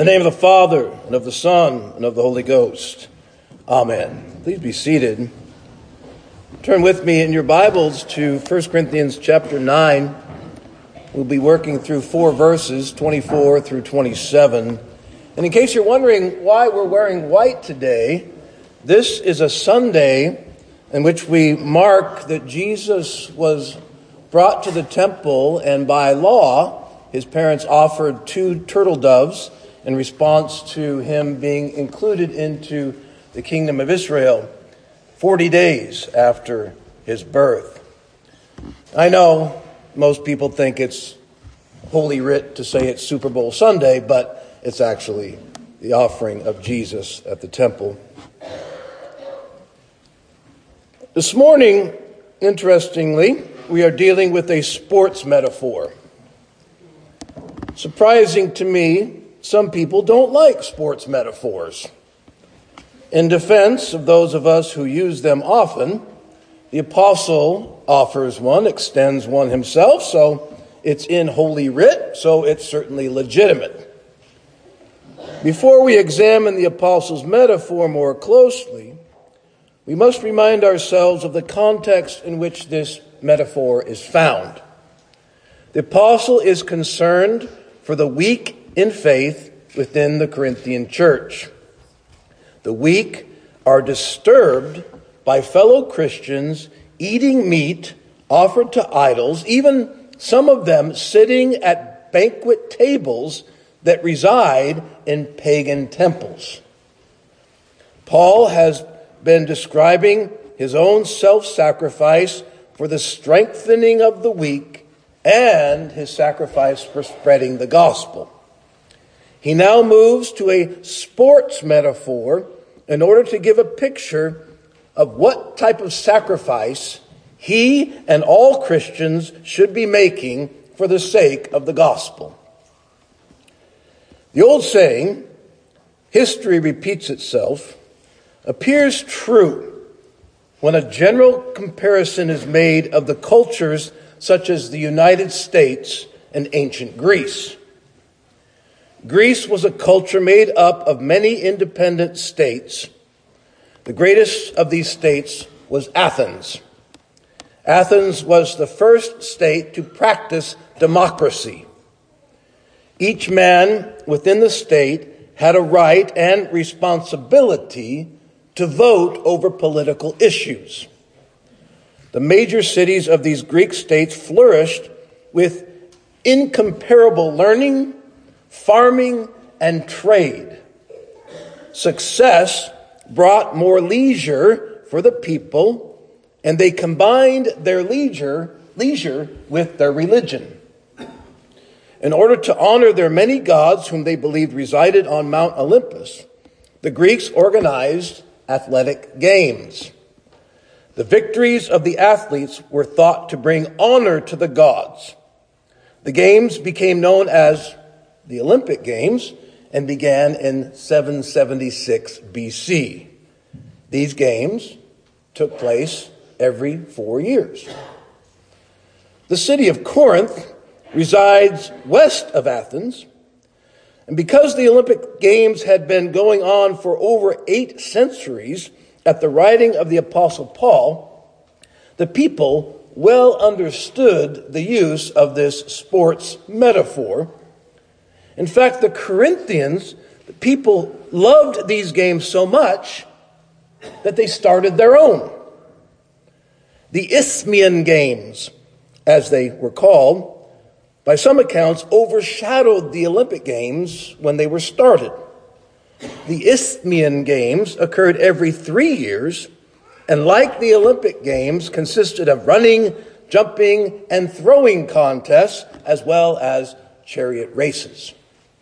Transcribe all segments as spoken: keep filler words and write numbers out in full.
name of the Father, and of the Son, and of the Holy Ghost. Amen. Please be seated. Turn with me in your Bibles to First Corinthians chapter nine. We'll be working through four verses, twenty-four through twenty-seven. And in case you're wondering why we're wearing white today, this is a Sunday in which we mark that Jesus was brought to the temple, and by law, his parents offered two turtle doves in response to him being included into the kingdom of Israel forty days after his birth. I know most people think it's Holy Writ to say it's Super Bowl Sunday, but it's actually the offering of Jesus at the temple. This morning, interestingly, we are dealing with a sports metaphor. Surprising to me, some people don't like sports metaphors. In defense of those of us who use them often, the apostle offers one, extends one himself, so it's in Holy Writ, so it's certainly legitimate. Before we examine the apostle's metaphor more closely, we must remind ourselves of the context in which this metaphor is found. The apostle is concerned for the weak in faith within the Corinthian church. The weak are disturbed by fellow Christians eating meat offered to idols, even some of them sitting at banquet tables that reside in pagan temples. Paul has been describing his own self-sacrifice for the strengthening of the weak and his sacrifice for spreading the gospel. He now moves to a sports metaphor in order to give a picture of what type of sacrifice he and all Christians should be making for the sake of the gospel. The old saying, "History repeats itself," appears true when a general comparison is made of the cultures such as the United States and ancient Greece. Greece was a culture made up of many independent states. The greatest of these states was Athens. Athens was the first state to practice democracy. Each man within the state had a right and responsibility to vote over political issues. The major cities of these Greek states flourished with incomparable learning, farming, and trade. Success brought more leisure for the people, and they combined their leisure, leisure with their religion. In order to honor their many gods whom they believed resided on Mount Olympus, the Greeks organized athletic games. The victories of the athletes were thought to bring honor to the gods. The games became known as the Olympic Games and began in seven seventy-six B C. These games took place every four years. The city of Corinth resides west of Athens, and because the Olympic Games had been going on for over eight centuries at the writing of the Apostle Paul, the people well understood the use of this sports metaphor. In fact, the Corinthians, the people loved these games so much that they started their own. The Isthmian Games, as they were called, by some accounts overshadowed the Olympic Games when they were started. The Isthmian Games occurred every three years, and like the Olympic Games, consisted of running, jumping, and throwing contests, as well as chariot races.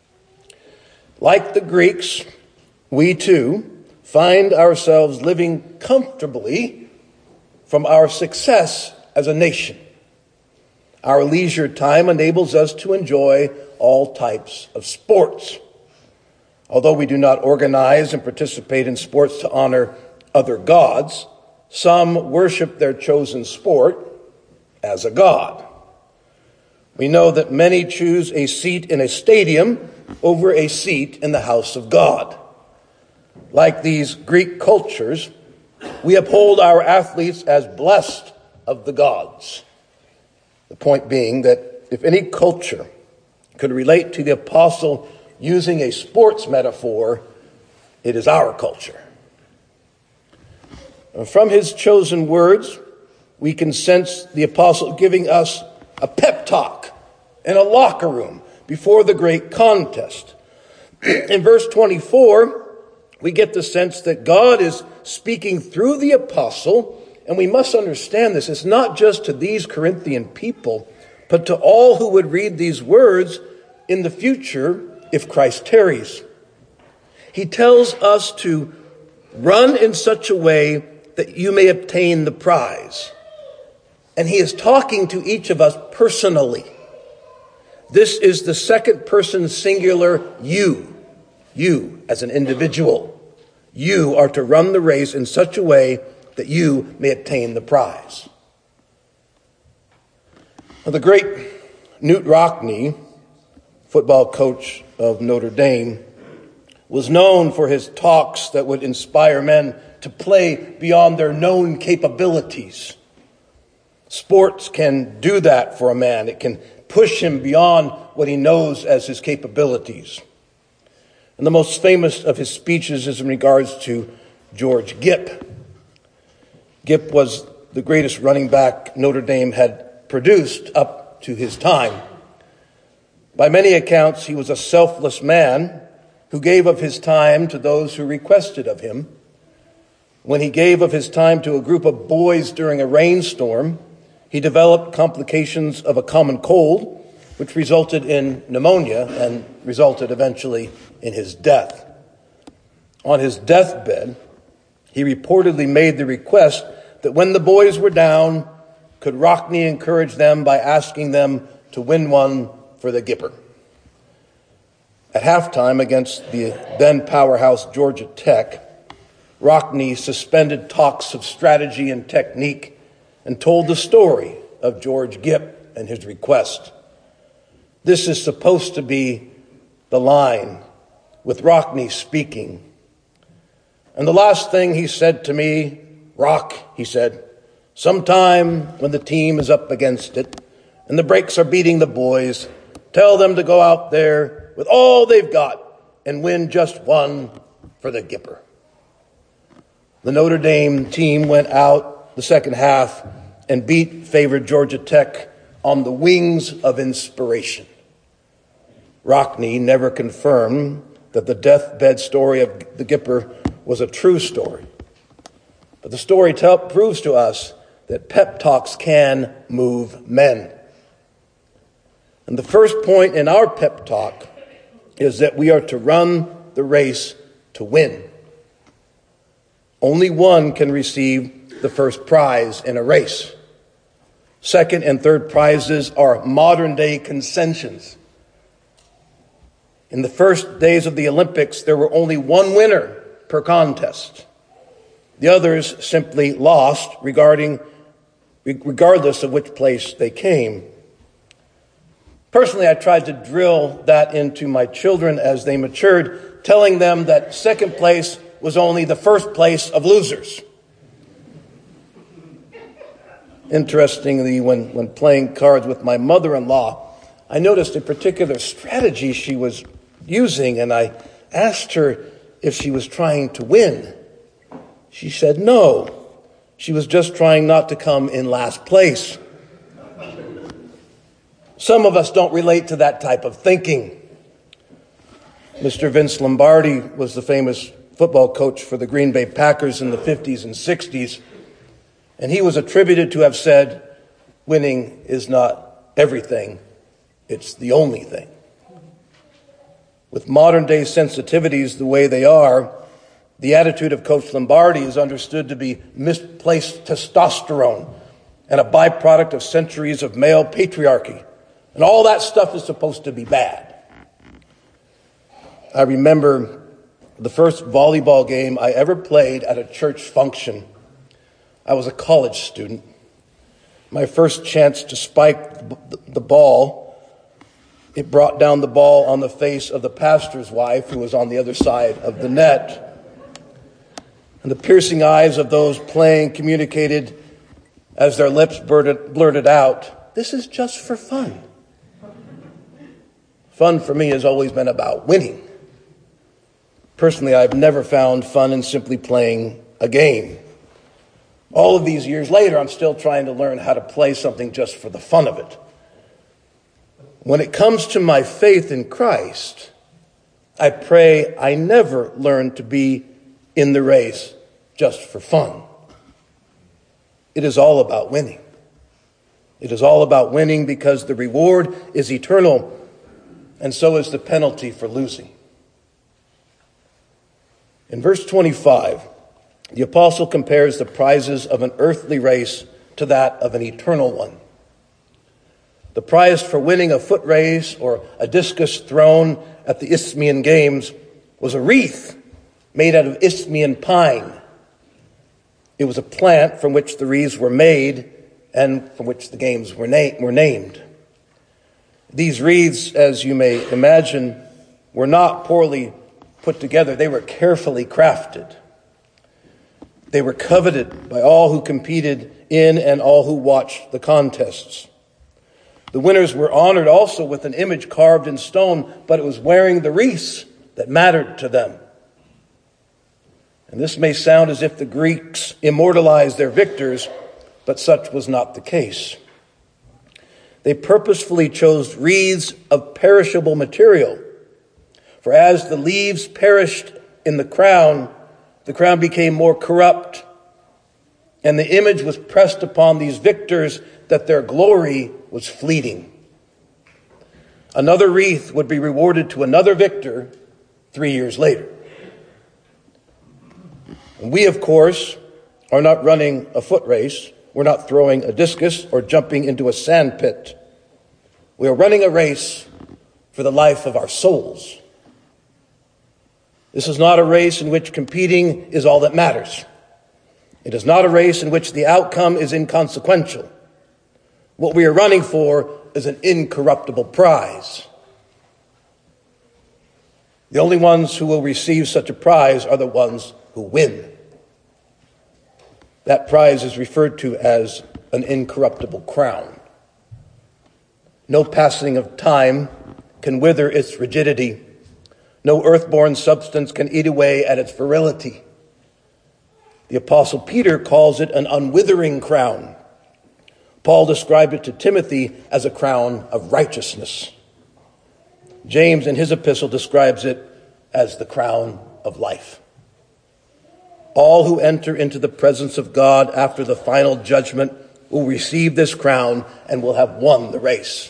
Like the Greeks, we too find ourselves living comfortably from our success as a nation. Our leisure time enables us to enjoy all types of sports. Although we do not organize and participate in sports to honor other gods, some worship their chosen sport as a god. We know that many choose a seat in a stadium over a seat in the house of God. Like these Greek cultures, we uphold our athletes as blessed of the gods. The point being that if any culture could relate to the apostle using a sports metaphor, it is our culture. From his chosen words, we can sense the apostle giving us a pep talk in a locker room before the great contest. In verse twenty-four, we get the sense that God is speaking through the apostle, and we must understand this. It's not just to these Corinthian people, but to all who would read these words in the future if Christ tarries. He tells us to run in such a way that you may obtain the prize. And he is talking to each of us personally. This is the second person singular you. You as an individual. You are to run the race in such a way that you may obtain the prize. Now, the great Knute Rockne, football coach of Notre Dame, was known for his talks that would inspire men to play beyond their known capabilities. Sports can do that for a man. It can push him beyond what he knows as his capabilities. And the most famous of his speeches is in regards to George Gipp. Gipp was the greatest running back Notre Dame had produced up to his time. By many accounts, he was a selfless man who gave of his time to those who requested of him. When he gave of his time to a group of boys during a rainstorm, he developed complications of a common cold, which resulted in pneumonia and resulted eventually in his death. On his deathbed, he reportedly made the request that when the boys were down, could Rockne encourage them by asking them to win one for the Gipper. At halftime against the then powerhouse Georgia Tech, Rockne suspended talks of strategy and technique and told the story of George Gipp and his request. This is supposed to be the line with Rockne speaking. And the last thing he said to me, Rock, he said, sometime when the team is up against it and the brakes are beating the boys, tell them to go out there with all they've got and win just one for the Gipper. The Notre Dame team went out the second half and beat favored Georgia Tech on the wings of inspiration. Rockne never confirmed that the deathbed story of the Gipper was a true story. But the story tell, proves to us that pep talks can move men. And the first point in our pep talk is that we are to run the race to win. Only one can receive the first prize in a race. Second and third prizes are modern-day concessions. In the first days of the Olympics, there were only one winner per contest. The others simply lost regarding, regardless of which place they came. Personally, I tried to drill that into my children as they matured, telling them that second place was only the first place of losers. Interestingly, when, when playing cards with my mother-in-law, I noticed a particular strategy she was using, and I asked her if she was trying to win. She said no. She was just trying not to come in last place. Some of us don't relate to that type of thinking. Mister Vince Lombardi was the famous football coach for the Green Bay Packers in the fifties and sixties, and he was attributed to have said, winning is not everything, it's the only thing. With modern-day sensitivities the way they are, the attitude of Coach Lombardi is understood to be misplaced testosterone and a byproduct of centuries of male patriarchy. And all that stuff is supposed to be bad. I remember the first volleyball game I ever played at a church function. I was a college student. My first chance to spike the ball It brought down the ball on the face of the pastor's wife, who was on the other side of the net. And the piercing eyes of those playing communicated as their lips blurted, blurted out, "This is just for fun." Fun for me has always been about winning. Personally, I've never found fun in simply playing a game. All of these years later, I'm still trying to learn how to play something just for the fun of it. When it comes to my faith in Christ, I pray I never learn to be in the race just for fun. It is all about winning. It is all about winning because the reward is eternal, and so is the penalty for losing. In verse twenty-five, the apostle compares the prizes of an earthly race to that of an eternal one. The prize for winning a foot race or a discus thrown at the Isthmian Games was a wreath made out of Isthmian pine. It was a plant from which the wreaths were made and from which the games were, na- were named. These wreaths, as you may imagine, were not poorly put together. They were carefully crafted. They were coveted by all who competed in and all who watched the contests. The winners were honored also with an image carved in stone, but it was wearing the wreaths that mattered to them. And this may sound as if the Greeks immortalized their victors, but such was not the case. They purposefully chose wreaths of perishable material. For as the leaves perished in the crown, the crown became more corrupt, and the image was pressed upon these victors that their glory was fleeting. Another wreath would be rewarded to another victor three years later. And we, of course, are not running a foot race. We're not throwing a discus or jumping into a sand pit. We are running a race for the life of our souls. This is not a race in which competing is all that matters. It is not a race in which the outcome is inconsequential. What we are running for is an incorruptible prize. The only ones who will receive such a prize are the ones who win. That prize is referred to as an incorruptible crown. No passing of time can wither its rigidity. No earthborn substance can eat away at its virility. The Apostle Peter calls it an unwithering crown. Paul described it to Timothy as a crown of righteousness. James in his epistle describes it as the crown of life. All who enter into the presence of God after the final judgment will receive this crown and will have won the race.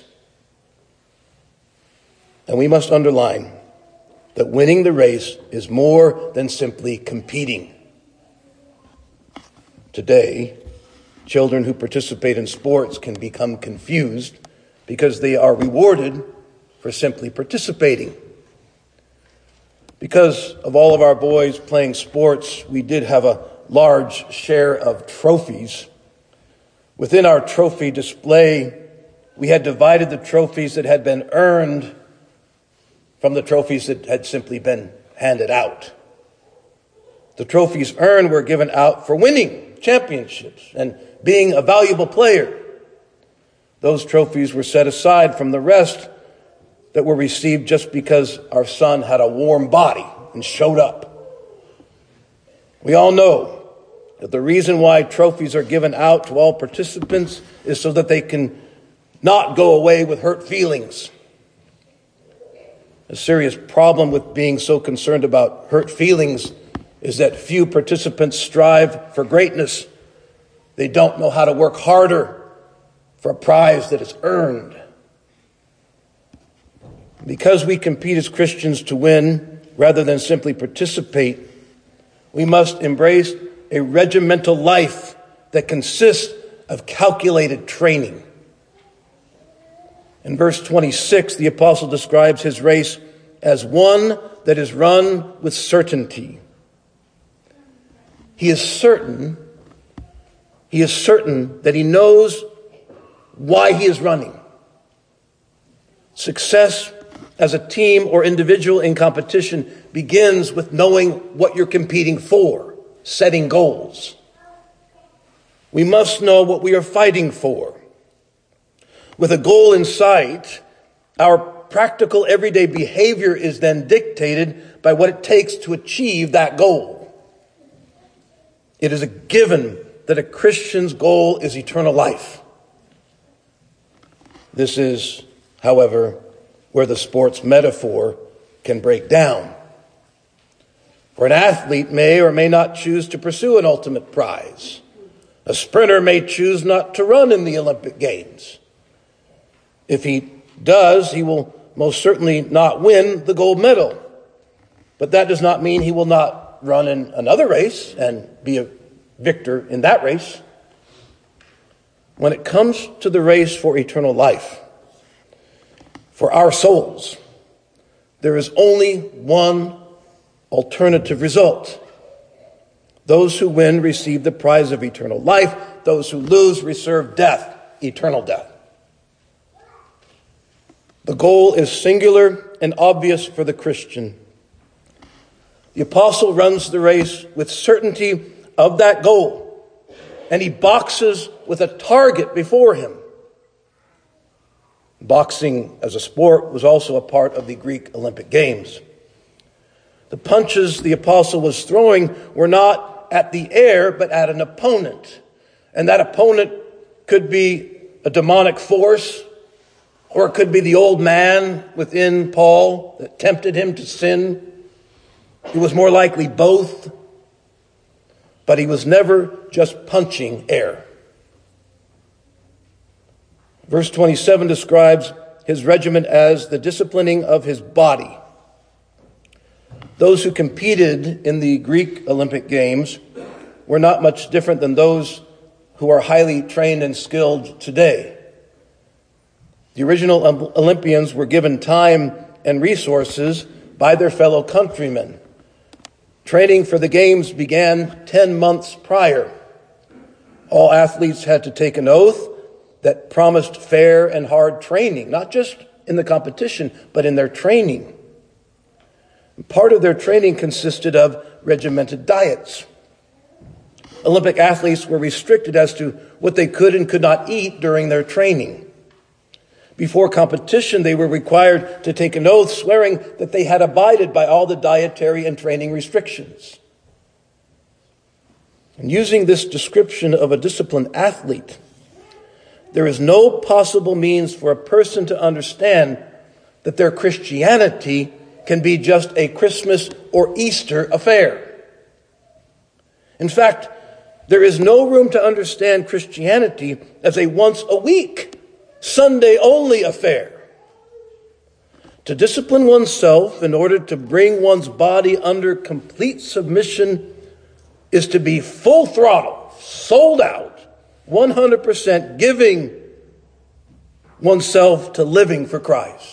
And we must underline that winning the race is more than simply competing. Today, children who participate in sports can become confused because they are rewarded for simply participating. Because of all of our boys playing sports, we did have a large share of trophies. Within our trophy display, we had divided the trophies that had been earned from the trophies that had simply been handed out. The trophies earned were given out for winning championships and being a valuable player. Those trophies were set aside from the rest that were received just because our son had a warm body and showed up. We all know that the reason why trophies are given out to all participants is so that they can not go away with hurt feelings. A serious problem with being so concerned about hurt feelings is that few participants strive for greatness. They don't know how to work harder for a prize that is earned. Because we compete as Christians to win rather than simply participate, we must embrace a regimental life that consists of calculated training. In verse twenty-six, the apostle describes his race as one that is run with certainty. He is certain, he is certain that he knows why he is running. Success as a team or individual in competition begins with knowing what you're competing for, setting goals. We must know what we are fighting for. With a goal in sight, our practical everyday behavior is then dictated by what it takes to achieve that goal. It is a given that a Christian's goal is eternal life. This is, however, where the sports metaphor can break down. For an athlete may or may not choose to pursue an ultimate prize. A sprinter may choose not to run in the Olympic Games. If he does, he will most certainly not win the gold medal. But that does not mean he will not run in another race and be a victor in that race. When it comes to the race for eternal life, for our souls, there is only one alternative result. Those who win receive the prize of eternal life. Those who lose receive death, eternal death. The goal is singular and obvious for the Christian. The apostle runs the race with certainty of that goal, and he boxes with a target before him. Boxing as a sport was also a part of the Greek Olympic Games. The punches the apostle was throwing were not at the air, but at an opponent. And that opponent could be a demonic force, or it could be the old man within Paul that tempted him to sin. It was more likely both, but he was never just punching air. Verse twenty-seven describes his regimen as the disciplining of his body. Those who competed in the Greek Olympic Games were not much different than those who are highly trained and skilled today. The original Olympians were given time and resources by their fellow countrymen. Training for the games began ten months prior. All athletes had to take an oath that promised fair and hard training, not just in the competition, but in their training. Part of their training consisted of regimented diets. Olympic athletes were restricted as to what they could and could not eat during their training. Before competition, they were required to take an oath swearing that they had abided by all the dietary and training restrictions. And using this description of a disciplined athlete, there is no possible means for a person to understand that their Christianity can be just a Christmas or Easter affair. In fact, there is no room to understand Christianity as a once a week, Sunday only affair. To discipline oneself in order to bring one's body under complete submission is to be full throttle, sold out, one hundred percent giving oneself to living for Christ.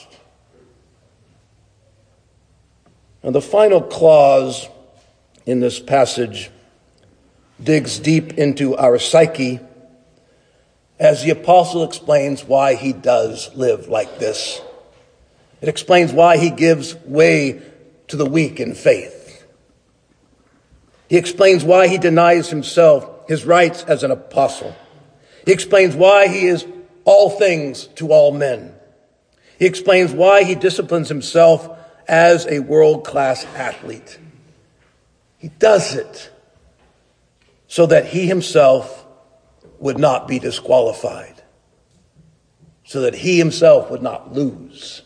Now, the final clause in this passage digs deep into our psyche as the apostle explains why he does live like this. It explains why he gives way to the weak in faith. He explains why he denies himself his rights as an apostle. He explains why he is all things to all men. He explains why he disciplines himself as a world-class athlete. He does it so that he himself would not be disqualified, so that he himself would not lose.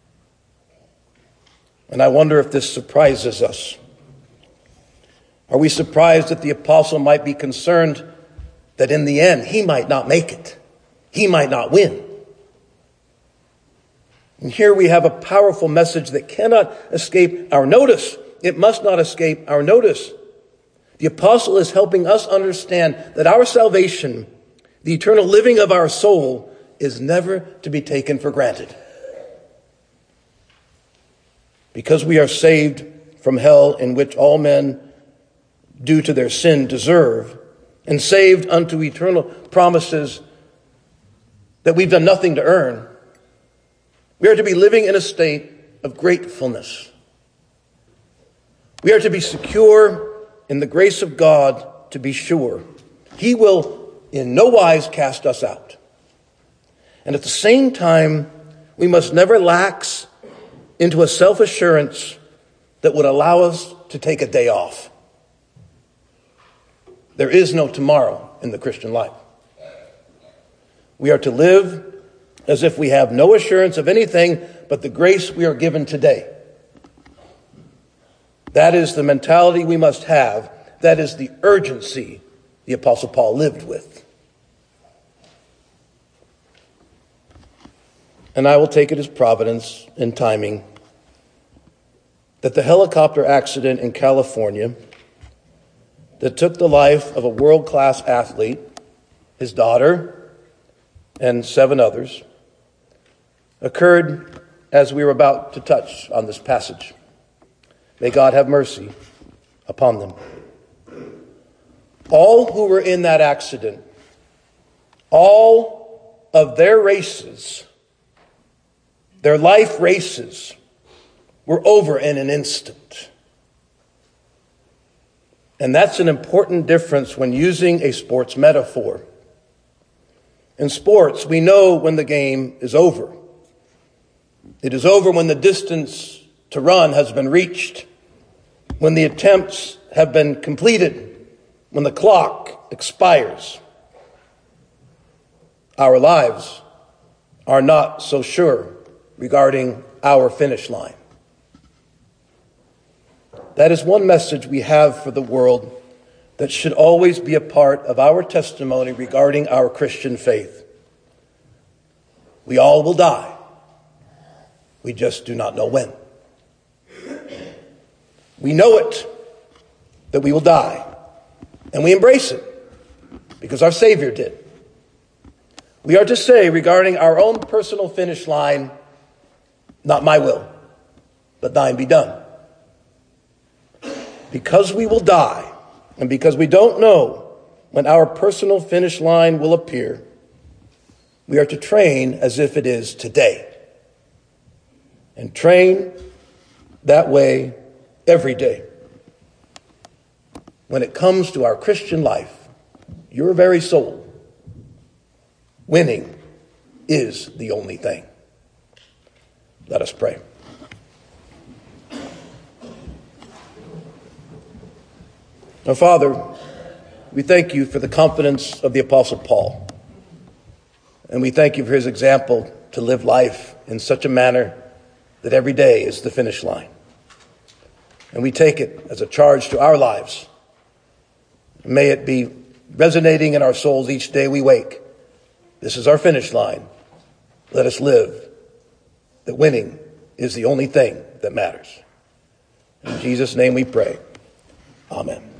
And I wonder if this surprises us. Are we surprised that the apostle might be concerned that in the end he might not make it? He might not win. And here we have a powerful message that cannot escape our notice. It must not escape our notice. The apostle is helping us understand that our salvation, the eternal living of our soul, is never to be taken for granted. Because we are saved from hell in which all men, due to their sin, deserve, and saved unto eternal promises that we've done nothing to earn, We are to be living in a state of gratefulness. We are to be secure in the grace of God, to be sure He will in no wise cast us out. And at the same time, we must never lax into a self-assurance that would allow us to take a day off. There is no tomorrow in the Christian life. We are to live as if we have no assurance of anything but the grace we are given today. That is the mentality we must have. That is the urgency the Apostle Paul lived with. And I will take it as providence and timing that the helicopter accident in California that took the life of a world-class athlete, his daughter, and seven others, occurred as we were about to touch on this passage. May God have mercy upon them. All who were in that accident, all of their races, their life races, were over in an instant. And that's an important difference when using a sports metaphor. In sports, we know when the game is over. It is over when the distance to run has been reached, when the attempts have been completed, when the clock expires. Our lives are not so sure regarding our finish line. That is one message we have for the world that should always be a part of our testimony regarding our Christian faith. We all will die. We just do not know when. We know it, that we will die, and we embrace it because our Savior did. We are to say regarding our own personal finish line, not my will, but thine be done. Because we will die, and because we don't know when our personal finish line will appear, we are to train as if it is today. And train that way every day. When it comes to our Christian life, your very soul, winning is the only thing. Let us pray. Our Father, we thank you for the confidence of the Apostle Paul. And we thank you for his example to live life in such a manner that every day is the finish line. And we take it as a charge to our lives. May it be resonating in our souls each day we wake. This is our finish line. Let us live that winning is the only thing that matters. In Jesus' name we pray. Amen.